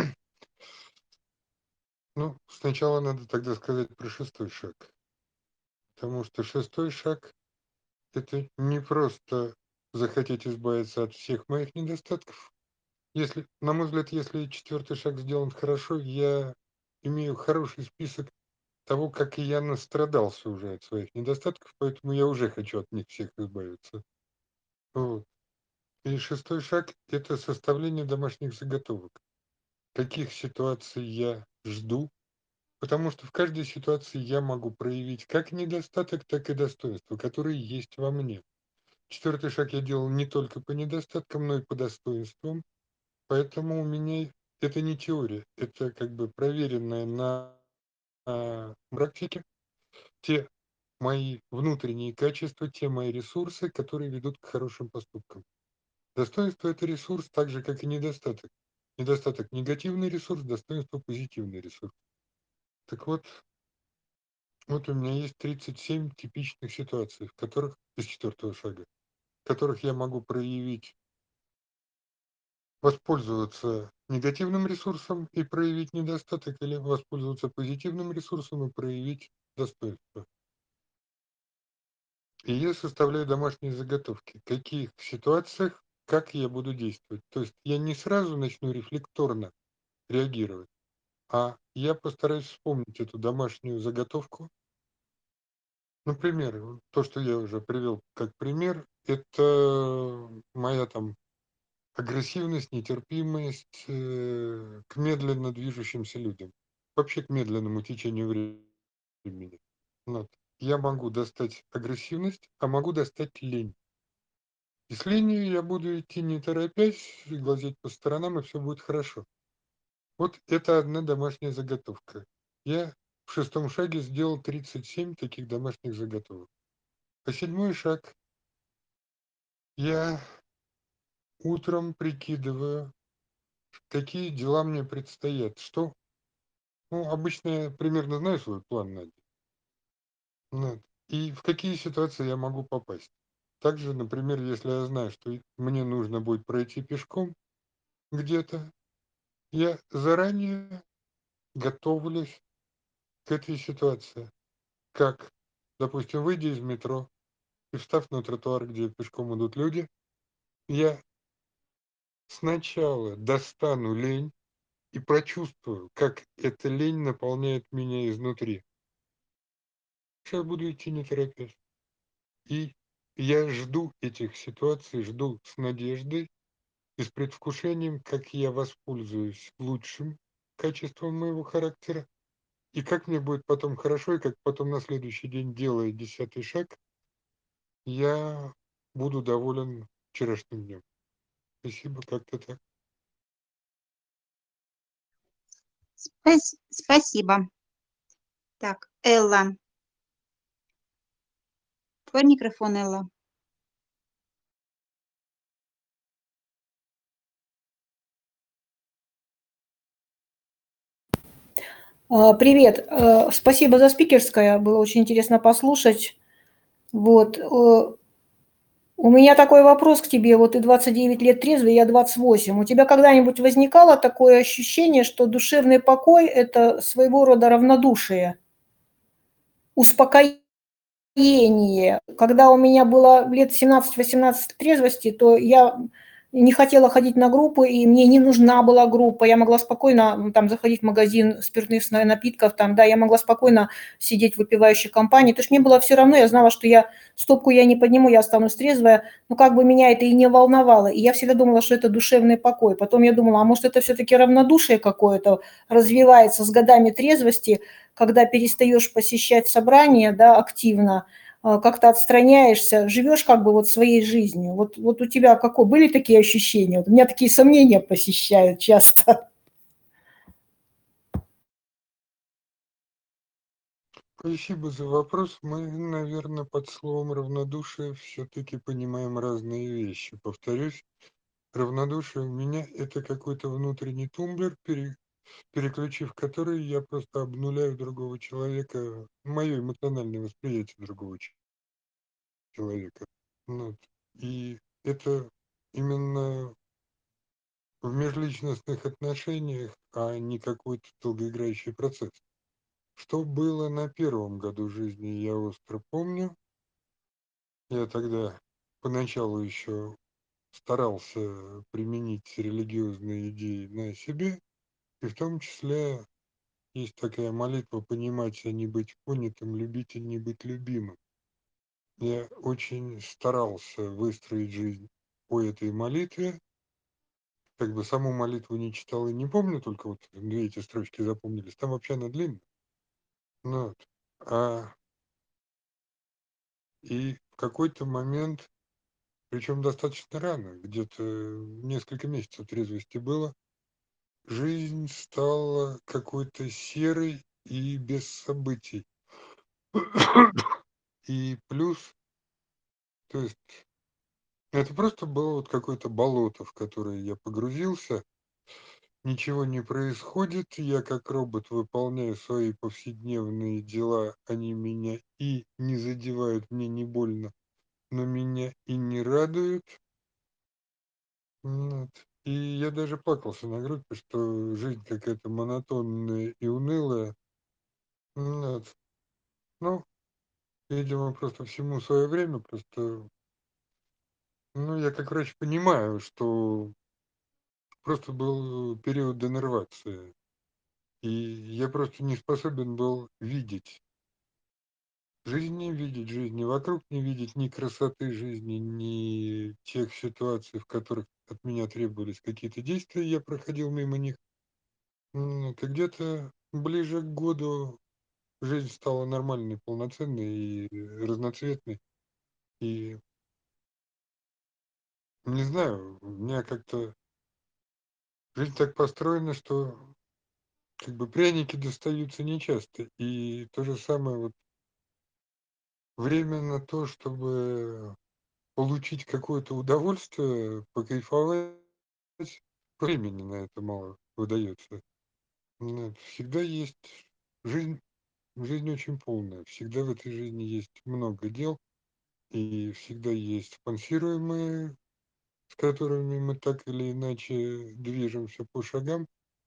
Ну, сначала надо тогда сказать про шестой шаг. Потому что шестой шаг — это не просто захотеть избавиться от всех моих недостатков. Если, на мой взгляд, если четвертый шаг сделан хорошо, я имею хороший список того, как и я настрадался уже от своих недостатков, поэтому я уже хочу от них всех избавиться. Вот. И шестой шаг — это составление домашних заготовок. Каких ситуаций я жду, потому что в каждой ситуации я могу проявить как недостаток, так и достоинство, которые есть во мне. Четвертый шаг я делал не только по недостаткам, но и по достоинствам, поэтому у меня это не теория, это как бы проверенное на а, практике те мои внутренние качества, те мои ресурсы, которые ведут к хорошим поступкам. Достоинство — это ресурс, так же, как и недостаток. Недостаток — негативный ресурс, достоинство — позитивный ресурс. Так вот, вот у меня есть тридцать семь типичных ситуаций, в которых, из четвертого шага, в которых я могу проявить, воспользоваться негативным ресурсом и проявить недостаток, или воспользоваться позитивным ресурсом и проявить достоинство. И я составляю домашние заготовки, в каких ситуациях, как я буду действовать. То есть я не сразу начну рефлекторно реагировать, а я постараюсь вспомнить эту домашнюю заготовку. Например, вот то, что я уже привел как пример, это моя там агрессивность, нетерпимость э, к медленно движущимся людям, вообще к медленному течению времени. Вот. Я могу достать агрессивность, а могу достать лень. И с ленью я буду идти не торопясь, и глазеть по сторонам, и все будет хорошо. Вот это одна домашняя заготовка. Я в шестом шаге сделал тридцать семь таких домашних заготовок. А седьмой шаг. Я утром прикидываю, какие дела мне предстоят. Что, ну, обычно я примерно знаю свой план на день. Вот. И в какие ситуации я могу попасть. Также, например, если я знаю, что и мне нужно будет пройти пешком где-то, я заранее готовлюсь к этой ситуации. Как, допустим, выйдя из метро и встав на тротуар, где пешком идут люди, я сначала достану лень и прочувствую, как эта лень наполняет меня изнутри. Сейчас буду идти не торопясь. И я жду этих ситуаций, жду с надеждой и с предвкушением, как я воспользуюсь лучшим качеством моего характера и как мне будет потом хорошо, и как потом на следующий день, делая десятый шаг, я буду доволен вчерашним днем. Спасибо, как-то так. Спас- Спасибо. Так, Элла. Твой микрофон, Элла. А, Привет. Э, Спасибо за спикерское. Было очень интересно послушать. Вот. э, У меня такой вопрос к тебе. Вот ты двадцать девять лет трезвый, я двадцать восемь. У тебя когда-нибудь возникало такое ощущение, что душевный покой – это своего рода равнодушие, успокоение? Когда у меня было лет семнадцать-восемнадцать трезвости, то я не хотела ходить на группы, и мне не нужна была группа. Я могла спокойно м, там заходить в магазин спиртных на- напитков, там, да, я могла спокойно сидеть в выпивающей компании. То есть мне было все равно, я знала, что я стопку я не подниму, я останусь трезвая, но как бы меня это и не волновало. И я всегда думала, что это душевный покой. Потом я думала, а может это все-таки равнодушие какое-то развивается с годами трезвости, когда перестаешь посещать собрания, да, активно, а, как-то отстраняешься, живешь как бы вот своей жизнью. Вот, вот у тебя какое, были такие ощущения? Вот у меня такие сомнения посещают часто. Спасибо за вопрос. Мы, наверное, под словом равнодушие все-таки понимаем разные вещи. Повторюсь, равнодушие у меня – это какой-то внутренний тумблер, пере- переключив который, я просто обнуляю другого человека, мое эмоциональное восприятие другого ч- человека. Ну вот. И это именно в межличностных отношениях, а не какой-то долгоиграющий процесс. Что было на первом году жизни, я остро помню. Я тогда поначалу еще старался применить религиозные идеи на себе, и в том числе есть такая молитва «Понимать, а не быть понятым, любить, а не быть любимым». Я очень старался выстроить жизнь по этой молитве. Как бы саму молитву не читал и не помню, только вот две эти строчки запомнились. Там вообще она длинная. Ну, вот. А, и в какой-то момент, причем достаточно рано, где-то несколько месяцев трезвости было, жизнь стала какой-то серой и без событий. И плюс, то есть это просто было вот какое-то болото, в которое я погрузился, ничего не происходит, я как робот выполняю свои повседневные дела, они меня и не задевают, мне не больно, но меня и не радуют. Вот. И я даже плакался на грудь, потому что жизнь какая-то монотонная и унылая. Вот. Ну, видимо, просто всему свое время, просто, ну, я как врач понимаю, что просто был период денервации, и я просто не способен был видеть жизнь, не видеть жизни вокруг, не видеть ни красоты жизни, ни тех ситуаций, в которых от меня требовались какие-то действия, я проходил мимо них. Вот. И где-то ближе к году жизнь стала нормальной, полноценной и разноцветной. И не знаю, у меня как-то жизнь так построена, что как бы пряники достаются нечасто. И то же самое вот время на то, чтобы получить какое-то удовольствие, покайфовать, времени на это мало выдается. Вот. Всегда есть жизнь, жизнь очень полная. Всегда в этой жизни есть много дел, и всегда есть спонсируемые, с которыми мы так или иначе движемся по шагам.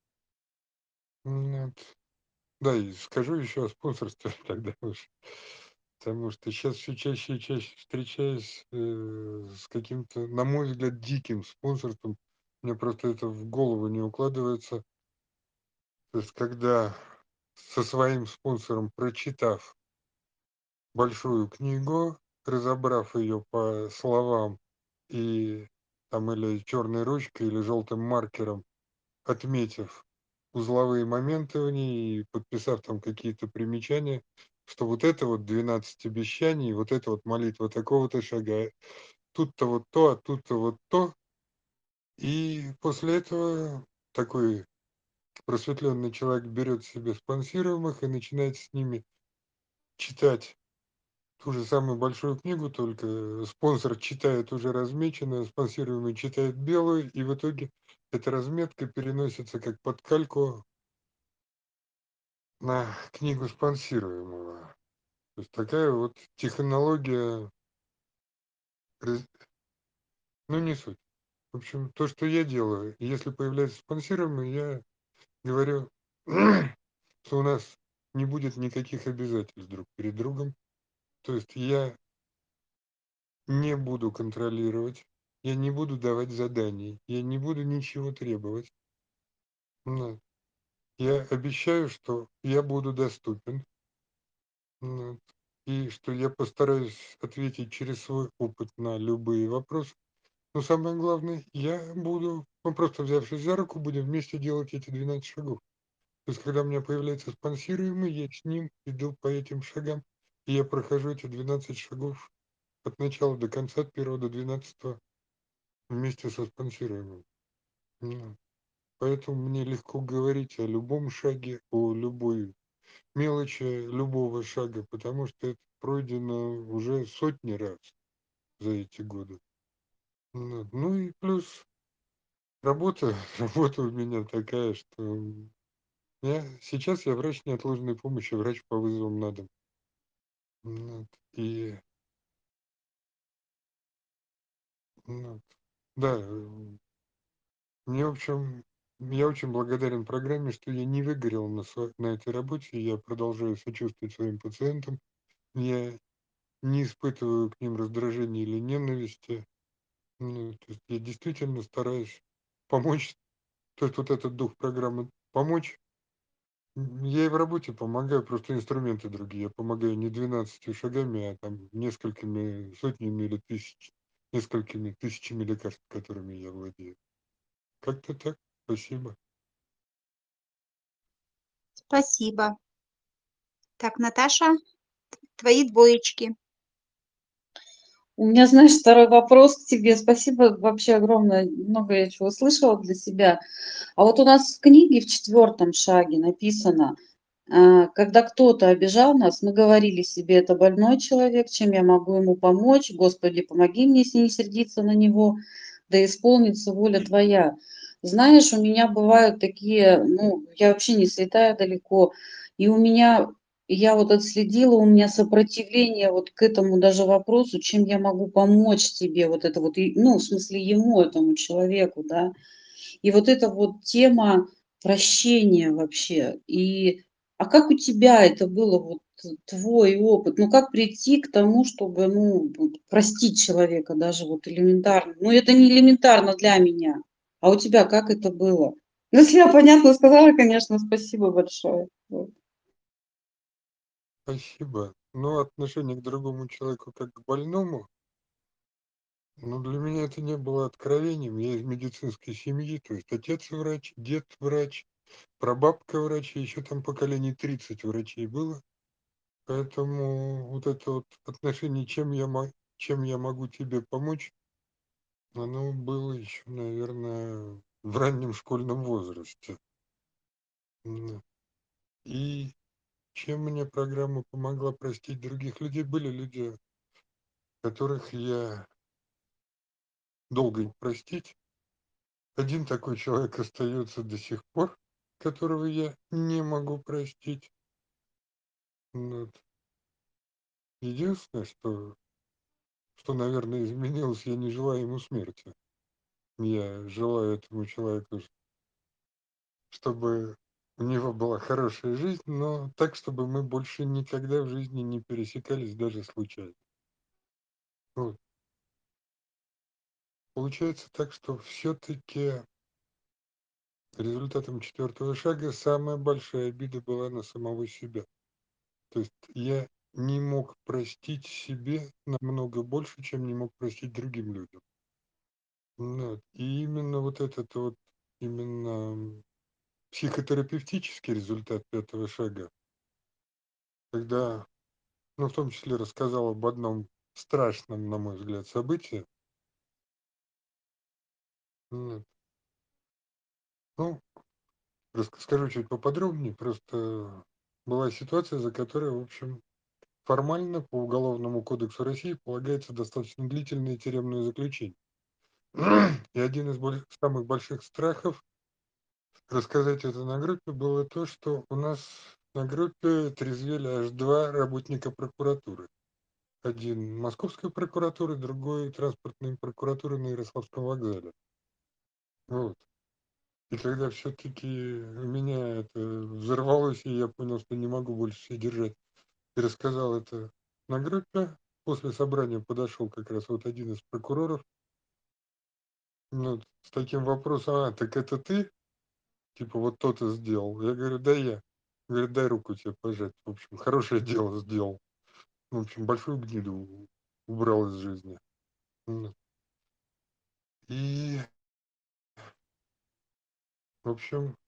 Вот. Да, и скажу еще о спонсорстве тогда уж. Потому что сейчас все чаще и чаще встречаюсь э, с каким-то, на мой взгляд, диким спонсорством. Мне просто это в голову не укладывается. То есть, когда со своим спонсором, прочитав большую книгу, разобрав ее по словам и там или черной ручкой, или желтым маркером, отметив узловые моменты в ней, и подписав там какие-то примечания, что вот это вот двенадцать обещаний, вот это вот молитва такого-то шага, тут-то вот то, а тут-то вот то. И после этого такой просветленный человек берет себе спонсируемых и начинает с ними читать ту же самую большую книгу, только спонсор читает уже размеченную, спонсируемый читает белую, и в итоге эта разметка переносится как под кальку на книгу спонсируемого. То есть такая вот технология, раз- ну не суть. В общем, то, что я делаю, если появляется спонсируемый, я говорю, что у нас не будет никаких обязательств друг перед другом. То есть я не буду контролировать, я не буду давать заданий, я не буду ничего требовать. Но я обещаю, что я буду доступен, ну, и что я постараюсь ответить через свой опыт на любые вопросы. Но самое главное, я буду, ну просто взявшись за руку, будем вместе делать эти двенадцать шагов. То есть, когда у меня появляется спонсируемый, я с ним иду по этим шагам, и я прохожу эти двенадцать шагов от начала до конца, от первого до двенадцатого, вместе со спонсируемым. Ну, поэтому мне легко говорить о любом шаге, о любой мелочи любого шага, потому что это пройдено уже сотни раз за эти годы. Ну, ну и плюс работа, работа у меня такая, что я, сейчас я врач неотложной помощи, врач по вызовам на дом. Вот. И ну, да, э, мне, в общем, я очень благодарен программе, что я не выгорел на, сво- на этой работе, я продолжаю сочувствовать своим пациентам, я не испытываю к ним раздражения или ненависти. Ну, то есть я действительно стараюсь помочь, то есть вот этот дух программы помочь. М, Я и в работе помогаю, просто инструменты другие. Я помогаю не двенадцатью шагами, а там несколькими сотнями или тысяч, несколькими тысячами лекарств, которыми я владею. Как-то так. Спасибо. Спасибо. Так, Наташа, твои двоечки. У меня, знаешь, второй вопрос к тебе. Спасибо вообще огромное. Много я чего услышала для себя. А вот у нас в книге в четвертом шаге написано, а, когда кто-то обижал нас, мы говорили себе, это больной человек, чем я могу ему помочь? Господи, помоги мне с ней сердиться на него, да исполнится воля Твоя. Знаешь, у меня бывают такие, ну, я вообще не святая далеко, и у меня, я вот отследила, у меня сопротивление вот к этому даже вопросу, чем я могу помочь тебе, вот это вот, и, ну, в смысле ему, этому человеку, да. И вот эта вот тема прощения вообще. И, а как у тебя это было, вот твой опыт? Ну, как прийти к тому, чтобы, ну, вот простить человека даже вот элементарно? Ну, это не элементарно для меня. А у тебя как это было? Ну, если я понятно сказала, конечно, спасибо большое. Вот. Спасибо. Но отношение к другому человеку как к больному, ну, для меня это не было откровением. Я из медицинской семьи, то есть отец врач, дед врач, прабабка врач, и еще там поколений тридцать врачей было. Поэтому вот это вот отношение, чем я, мо- чем я могу тебе помочь, оно было еще, наверное, в раннем школьном возрасте. М, И чем мне программа помогла простить других людей, были люди, которых я долго не простить. Один такой человек остается до сих пор, которого я не могу простить. Вот. Единственное, что, что, наверное, изменилось, я не желаю ему смерти. Я желаю этому человеку, чтобы у него была хорошая жизнь, но так, чтобы мы больше никогда в жизни не пересекались, даже случайно. Вот. Получается так, что все-таки результатом четвертого шага самая большая обида была на самого себя. То есть я не мог простить себе намного больше, чем не мог простить другим людям. Вот. И именно вот этот вот, именно психотерапевтический результат пятого шага, когда, ну, в том числе рассказал об одном страшном, на мой взгляд, событии. Вот. Ну, рас- скажу чуть поподробнее. Просто была ситуация, за которой, в общем, формально по Уголовному кодексу России полагается достаточно длительное тюремное заключение. И один из боль- самых больших страхов рассказать это на группе было то, что у нас на группе трезвели аж два работника прокуратуры. Один московской прокуратуры, другой транспортной прокуратуры на Ярославском вокзале. Вот. И когда все-таки у меня это взорвалось, и я понял, что не могу больше себя держать, и рассказал это на группе, после собрания подошел как раз вот один из прокуроров, ну, с таким вопросом: а, так это ты? Типа вот то-то сделал. Я говорю: да я. Говорит: дай руку тебе пожать. В общем, хорошее дело сделал. В общем, большую гниду убрал из жизни. Ну, И, в общем,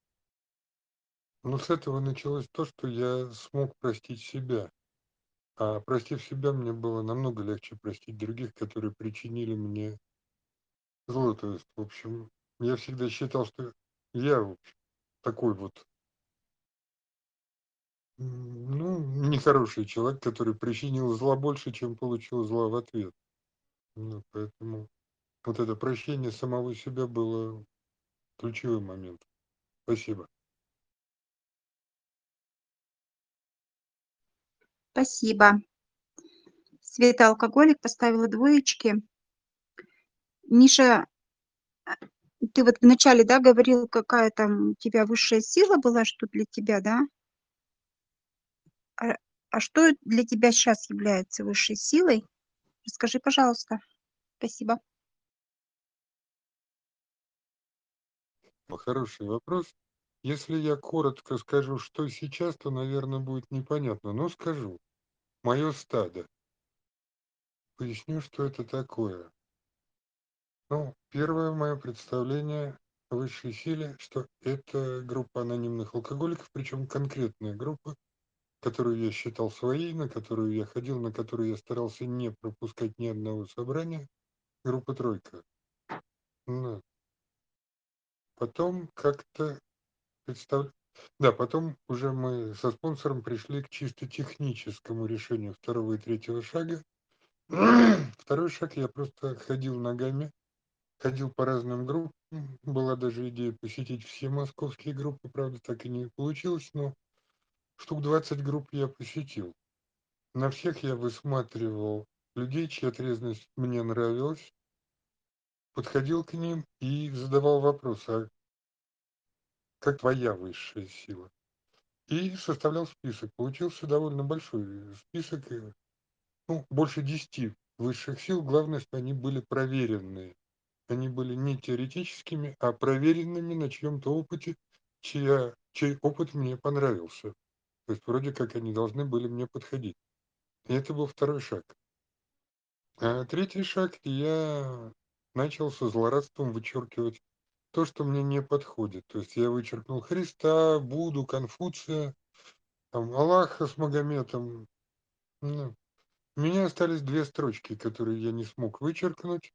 ну с этого началось то, что я смог простить себя. А простив себя, мне было намного легче простить других, которые причинили мне зло. То есть, в общем, я всегда считал, что я, в общем, такой вот, м, ну, нехороший человек, который причинил зла больше, чем получил зла в ответ. Ну, поэтому вот это прощение самого себя было ключевым моментом. Спасибо. Спасибо. Света алкоголик поставила двоечки. Миша, ты вот вначале, да, говорил, какая там у тебя высшая сила была, что для тебя, да? А, а что для тебя сейчас является высшей силой? Расскажи, пожалуйста. Спасибо. Хороший вопрос. Если я коротко скажу, что сейчас, то, наверное, будет непонятно. Но скажу. Мое стадо. Поясню, что это такое. Ну, первое мое представление о высшей силе, что это группа анонимных алкоголиков, причем конкретная группа, которую я считал своей, на которую я ходил, на которую я старался не пропускать ни одного собрания, группа «Тройка». Ну, потом как-то представ... Да, потом уже мы со спонсором пришли к чисто техническому решению второго и третьего шага. Второй шаг я просто ходил ногами, ходил по разным группам. Была даже идея посетить все московские группы, правда, так и не получилось, но штук двадцать групп я посетил. На всех я высматривал людей, чья трезвость мне нравилась, подходил к ним и задавал вопрос: а как твоя высшая сила? И составлял список. Получился довольно большой список, э, ну, больше десяти высших сил. Главное, что они были проверенные. Они были не теоретическими, а проверенными на чьем-то опыте, чья, чей опыт мне понравился. То есть вроде как они должны были мне подходить. И это был второй шаг. А третий шаг, я начал со злорадством вычеркивать то, что мне не подходит. То есть я вычеркнул Христа, Будду, Конфуция, там, Аллаха с Магометом. Ну, у меня остались две строчки, которые я не смог вычеркнуть.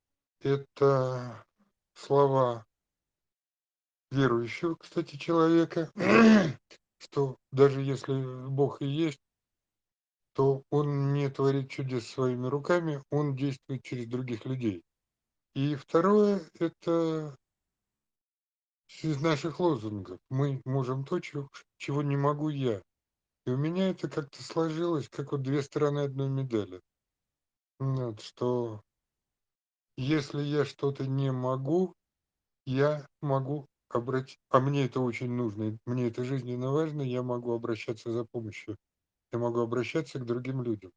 Это слова верующего, кстати, человека, что даже если Бог и есть, то Он не творит чудес своими руками, Он действует через других людей. И второе, это из наших лозунгов. Мы можем то, чего, чего не могу я. И у меня это как-то сложилось, как вот две стороны одной медали. Вот, что если я что-то не могу, я могу обратить, а мне это очень нужно, и мне это жизненно важно, я могу обращаться за помощью, я могу обращаться к другим людям.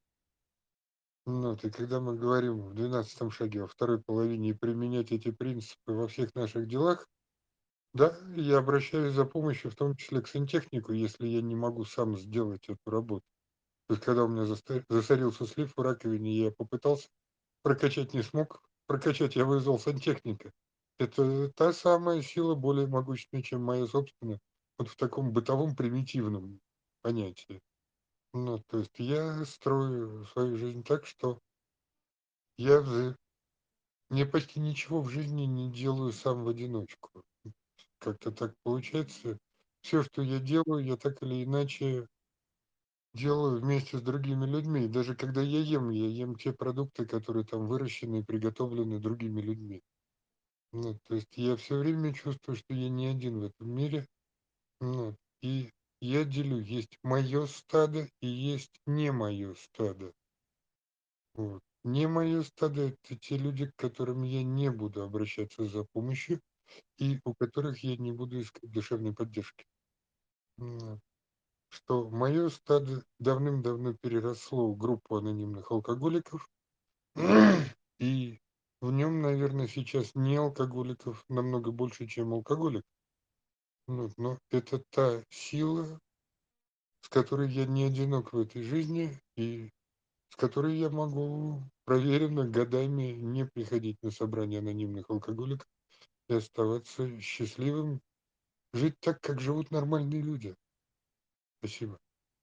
Ну, вот, и когда мы говорим в двенадцатом шаге, во второй половине, применять эти принципы во всех наших делах, да, я обращаюсь за помощью, в том числе к сантехнику, если я не могу сам сделать эту работу. То есть, когда у меня заста- засорился слив в раковине, я попытался прокачать, не смог прокачать, я вызвал сантехника. это та самая сила, более могущественная, чем моя собственная, вот в таком бытовом примитивном понятии. Ну, то есть я строю свою жизнь так, что я вза я почти ничего в жизни не делаю сам в одиночку. Как-то так получается. Все, что я делаю, я так или иначе делаю вместе с другими людьми. И даже когда я ем, я ем те продукты, которые там выращены и приготовлены другими людьми. Ну, то есть я все время чувствую, что я не один в этом мире. Ну, и я делю, есть мое стадо и есть не мое стадо. Вот. Не мое стадо — это те люди, к которым я не буду обращаться за помощью и у которых я не буду искать душевной поддержки. М, Что мое стадо давным-давно переросло в группу анонимных алкоголиков, и в нем, наверное, сейчас не алкоголиков намного больше, чем алкоголик. Вот, но это та сила, с которой я не одинок в этой жизни, и с которой я могу проверенно годами не приходить на собрания анонимных алкоголиков и оставаться счастливым, жить так, как живут нормальные люди. Спасибо.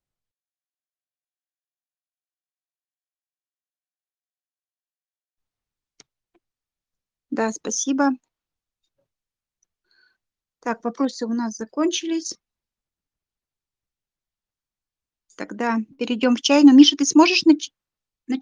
Да, спасибо. Так, вопросы у нас закончились. Тогда перейдем к чайну. Миша, ты сможешь нач-